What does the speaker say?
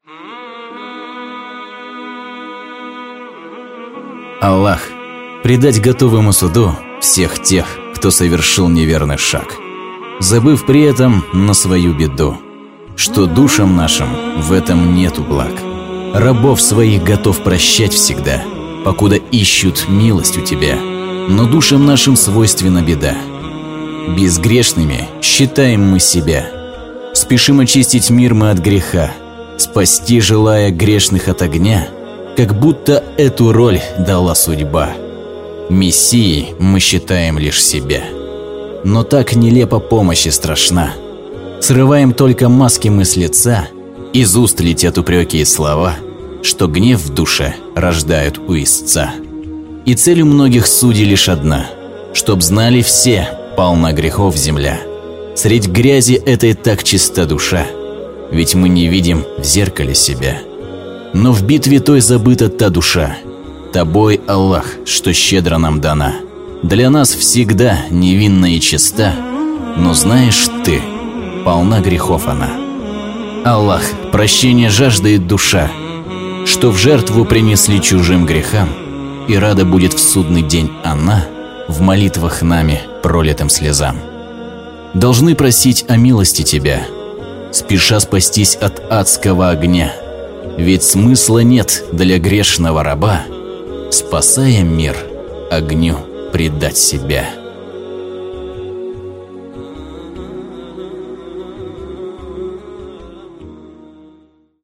Аллах, предать готовому суду всех тех, кто совершил неверный шаг, забыв при этом на свою беду, что душам нашим в этом нету благ. Рабов своих готов прощать всегда, покуда ищут милость у тебя, но душам нашим свойственна беда. Безгрешными считаем мы себя, спешим очистить мир мы от греха, спасти желая грешных от огня, как будто эту роль дала судьба. Мессией мы считаем лишь себя, но так нелепо помощь и страшна. Срываем только маски мы с лица, из уст летят упреки и слова, что гнев в душе рождают у истца. И цель у многих судей лишь одна, чтоб знали все, полна грехов земля. Средь грязи этой так чиста душа, ведь мы не видим в зеркале себя. Но в битве той забыта та душа, тобой, Аллах, что щедро нам дана. Для нас всегда невинна и чиста, но знаешь ты, полна грехов она. Аллах, прощения жаждает душа, что в жертву принесли чужим грехам, и рада будет в судный день она в молитвах нами пролитым слезам. Должны просить о милости тебя, спеша спастись от адского огня, ведь смысла нет для грешного раба, спасая мир, огню предать себя.